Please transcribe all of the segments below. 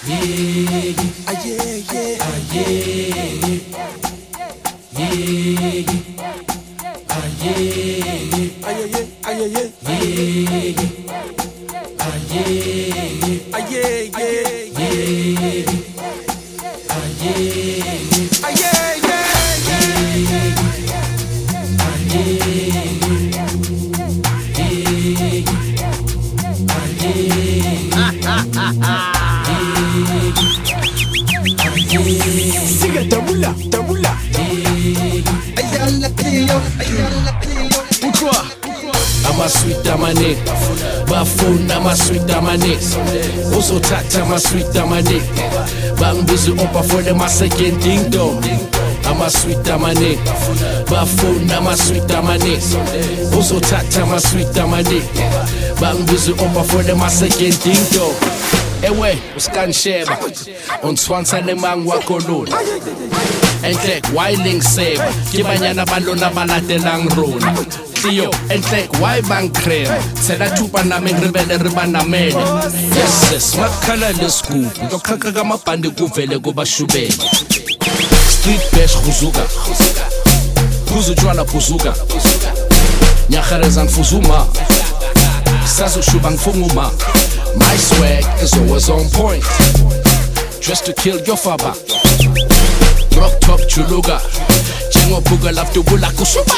Ama-sweet amane, bafuna ama-sweet amane, uzothatha ama-sweet amane, bangibiza u-Opa for them a-second ding dong. Ama-sweet amane, bafuna ama-sweet amane, uzothatha ama-sweet amane, bangibiza u-Opa for them a-second ding dong. Ewe, uskansheba, unswansa nemang wakolona. Enhlek, wiling seba, kibanyana balona balatelang rona. Tio, enhlek, why bang creme? Tshela thupa nami ngiribele riba namene. Yes, makhala lescoop, ndokhaka kamabhandi kuvele kubashubela. Street bash khuzuka, khuzu tshwala khuzuka. Nyagareza ngifuzuma, sazoshuba ngifunguma. My swag is always on point, dressed to kill your father. Rock top chuluga, chengo puga love to bula kusuba.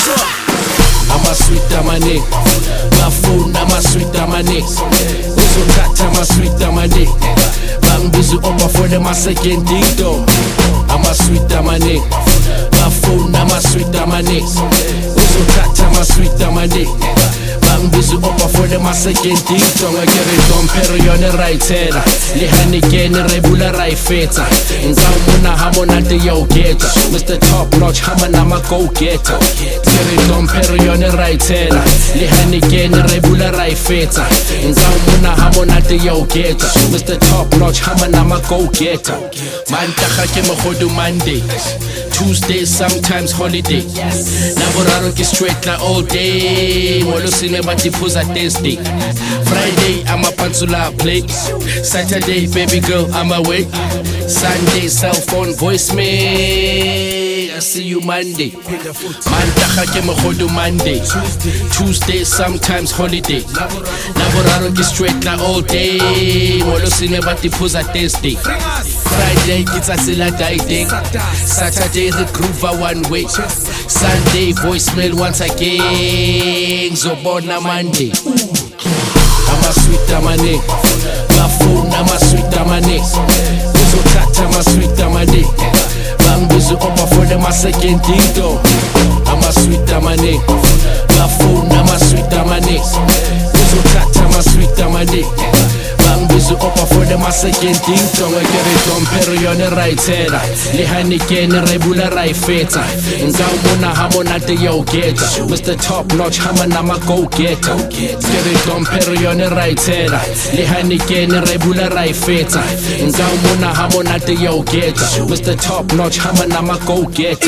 Ama-sweet amane, bafuna ama-sweet amane, uzothatha ama-sweet amane, bangibiza u-Opa for them a-second ding dong. Ama-sweet amane, bafuna ama-sweet amane, uzothatha ama-sweet amane, bangibiza u-Opa for them a-second ding dong. Akere dompero yone rayithela, lihanikeni rebula rayifetha, ngawumuna hamonade yawugeta, Mr. Top Notch hama nama-go-getter. Akere dompero yone rayithela, lihanikeni rebula rayifetha, ngawumuna hamonade yawugeta, Mr. Top Notch hama nama-go-getter. Mantaga ke mogodu Monday, Tuesday sometimes holiday, Naboraro ke straight la all day, molosine batiphuza Thursday, Friday I'm a pansula play, Saturday baby girl I'm away, Sunday cell phone voicemail, I see you Monday. Mantaga ke mogodu Monday, Tuesday sometimes holiday, Naboraro ke straight la all day, molosine batiphuza Thursday, Friday it's a sila dieting, Saturday the groove one way, Sunday voicemail once again, Zobona Monday. Ama-sweet amane, bafuna ama-sweet amane, uzothatha ama-sweet amane, bangibiza u-Opa for them a-second ding dong. Ama-sweet amane, bafuna ama-sweet amane, uzothatha ama-sweet amane, bangibiza u-Opa for them a-second ding dong. Akere dompero yone rayithela, lihanikeni rebula rayifetha, ngawumuna hamonade yawugeta, Mr. Top Notch hama nama-go-getter. Akere dompero yone rayithela, lihanikeni rebula rayifetha, ngawumuna hamonade yawugeta, Mr. Top Notch hama nama-go-getter.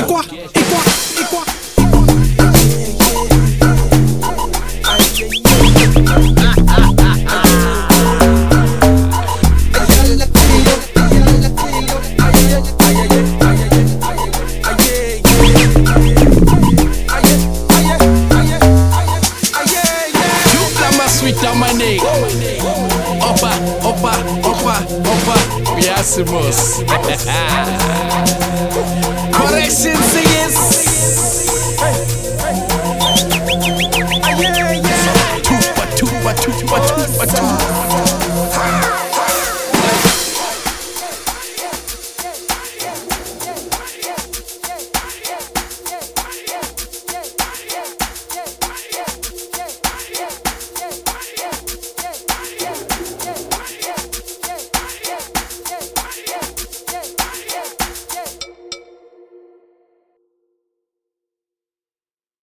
Opa, Opa, Opa, Opa, Yasimos. Correction singers. Tupa, tupa, tupa, tupa, tupa.